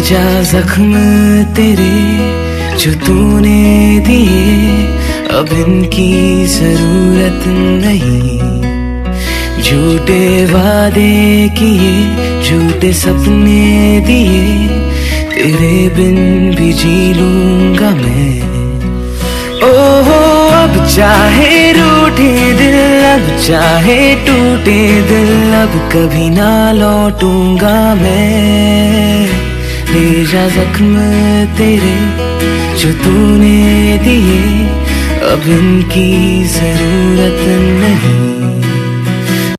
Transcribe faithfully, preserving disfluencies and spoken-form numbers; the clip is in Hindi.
जा जख्म तेरे जो तूने दिए, अब इनकी जरूरत नहीं। झूठे वादे किए, झूठे सपने दिए, तेरे बिन भी जी लूंगा मैं। ओहो अब चाहे रूठे दिल, अब चाहे टूटे दिल, अब कभी ना लौटूंगा मैं। ले जा जख्म तेरे जो तूने दिए, अब इनकी जरूरत नहीं।